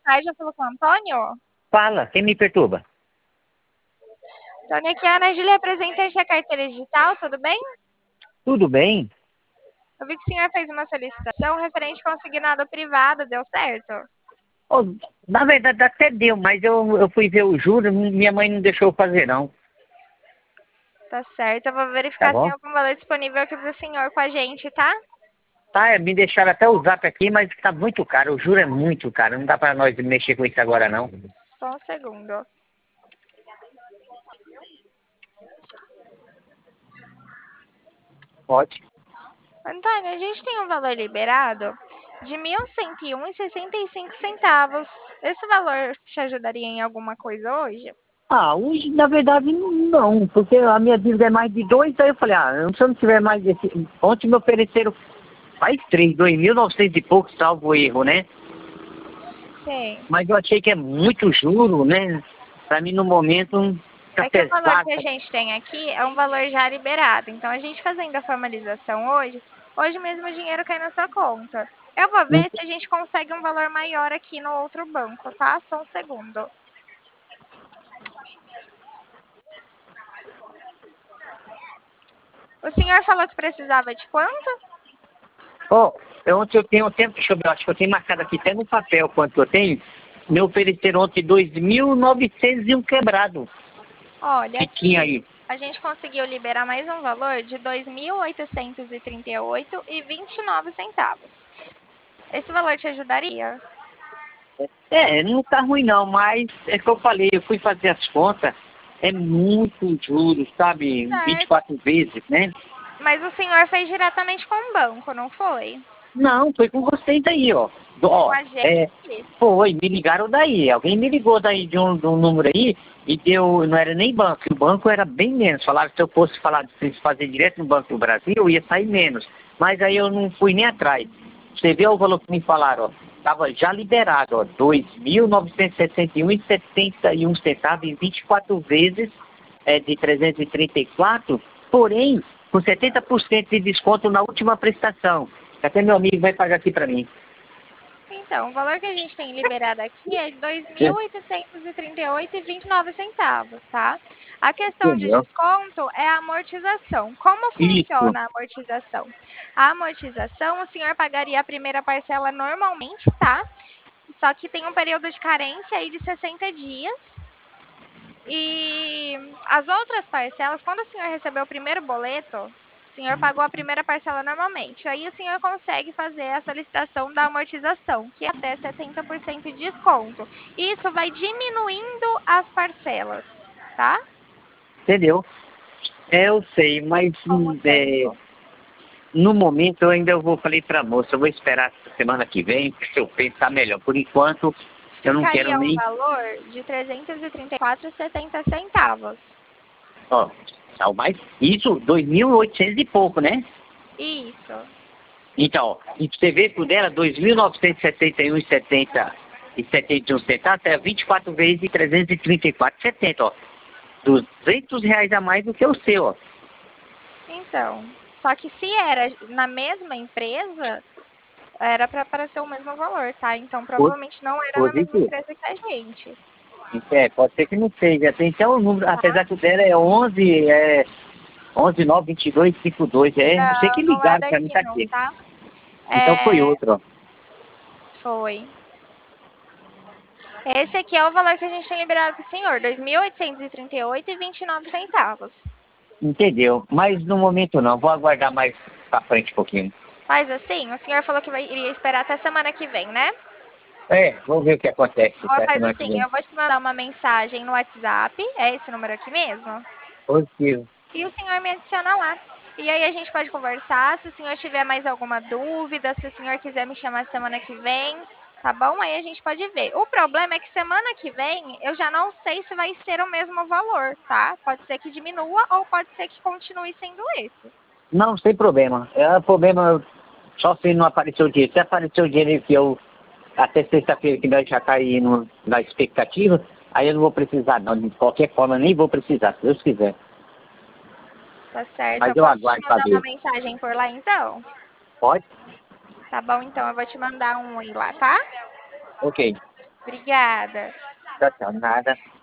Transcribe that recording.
tarde, eu falo com o Antônio. Fala, quem me perturba? Antônio, aqui é a Ana Júlia, representante da carteira digital, tudo bem? Tudo bem? Eu vi que o senhor fez uma solicitação referente ao consignado privado, deu certo? Ô, na verdade até deu, mas eu fui ver o juro, minha mãe não deixou eu fazer não, Tá certo, eu vou tá verificar se tem bom? algum valor disponível aqui pro senhor com a gente, tá? Tá, me deixaram até o zap aqui, mas tá muito caro, o juro é muito caro, não dá pra nós mexer com isso agora não. Só um segundo. Pode. Antônio, a gente tem um valor liberado de R$ 1.101,65. Esse valor te ajudaria em alguma coisa hoje? Ah, hoje na verdade não, porque a minha dívida é mais de dois, aí eu falei, se eu não tiver mais desse... Ontem me ofereceram, faz 2.900 e pouco, salvo erro, né? Sim. Mas eu achei que é muito juro, né? Pra mim no momento tá É que o valor que a pesado. gente tem aqui é um valor já liberado. Então, a gente fazendo a formalização hoje mesmo o dinheiro cai na sua conta. Eu vou ver se a gente consegue um valor maior aqui no outro banco, tá? Só um segundo. O senhor falou que precisava de quanto? Ó, ontem eu tenho tempo, deixa eu ver, acho que eu tenho marcado aqui até no papel quanto eu tenho. Me ofereceram ontem 2.900 e um quebrado Olha, que tinha aqui aí. a gente conseguiu liberar mais um valor de R$ 2.838,29. Esse valor te ajudaria? É, não tá ruim não, mas é que eu falei, eu fui fazer as contas, é muito juros, sabe? Certo. 24 vezes, né? Mas o senhor fez diretamente com o banco, não foi? Não, foi com vocês aí, ó. Com Ó, a gente? foi, me ligaram daí. Alguém me ligou daí de um número aí e deu, não era nem banco, o banco era bem menos. Falaram que se eu fosse fazer direto no Banco do Brasil, eu ia sair menos. Mas aí eu não fui nem atrás. Você vê o valor que me falaram, ó. Estava já liberado, ó, 2.961,71 em 24 vezes de 334, porém, com 70% de desconto na última prestação. Até meu amigo vai pagar aqui para mim. Então, o valor que a gente tem liberado aqui é de R$ É, 2.838,29, tá? A questão de entendeu? desconto é a amortização. Como Isso. funciona a amortização? A amortização, o senhor pagaria a primeira parcela normalmente, tá? Só que tem um período de carência aí de 60 dias. E as outras parcelas, quando o senhor recebeu o primeiro boleto, o senhor pagou a primeira parcela normalmente. Aí o senhor consegue fazer a solicitação da amortização, que é até 70% de desconto. Isso vai diminuindo as parcelas, tá? Entendeu? É, eu sei, mas Com o tempo. no momento eu ainda falei pra moça, eu vou esperar semana que vem, se eu pensar melhor. Por enquanto, eu não quero Ficaria um nem, valor de R$ 334,70. ó, ao mais, isso, 2.800 e pouco, né? Isso. Então, ó, e você vê por dela, 2.971,70 centavos, é 24 vezes de 334,70, ó. R$ 200 a mais do que o seu, ó. Então, só que se era na mesma empresa, era para aparecer o mesmo valor, tá? Então, provavelmente não era na mesma Positivo. empresa que a gente, É, pode ser que não seja. Tem até o número, tá? apesar que o dela é 11 9 22 52. É, não sei que Não, não é ligaram pra mim, daqui tá não, aqui. tá? Então foi É, outro, ó. foi. Esse aqui é o valor que a gente tem liberado para o senhor, R$ 2.838,29. Entendeu? Mas no momento não, vou aguardar mais pra frente um pouquinho. Faz assim, o senhor falou que iria esperar até semana que vem, né? É, vamos ver o que acontece Ó, essa faz semana que assim, vem. eu vou te mandar uma mensagem no WhatsApp, é esse número aqui mesmo? Positivo. E o senhor me adiciona lá. E aí a gente pode conversar, se o senhor tiver mais alguma dúvida, se o senhor quiser me chamar semana que vem, tá bom? Aí a gente pode ver. O problema é que semana que vem eu já não sei se vai ser o mesmo valor, tá? Pode ser que diminua ou pode ser que continue sendo esse. Não, sem problema. É o problema só se não apareceu o dinheiro. Se apareceu o dinheiro que eu, até sexta-feira que nós já tá aí na expectativa, aí eu não vou precisar não. De qualquer forma, eu nem vou precisar, se Deus quiser. Tá certo? Mas Eu eu posso te aguardo pra mandar uma ver. mensagem por lá então? Pode? Tá bom, então eu vou te mandar um oi lá, tá? Ok. Obrigada. Tchau, tchau. Nada.